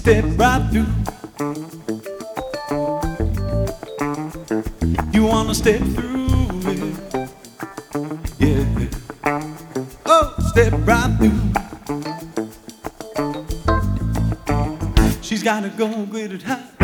step right through. You wanna step through it, yeah. Oh, step right through. She's gotta go get it high.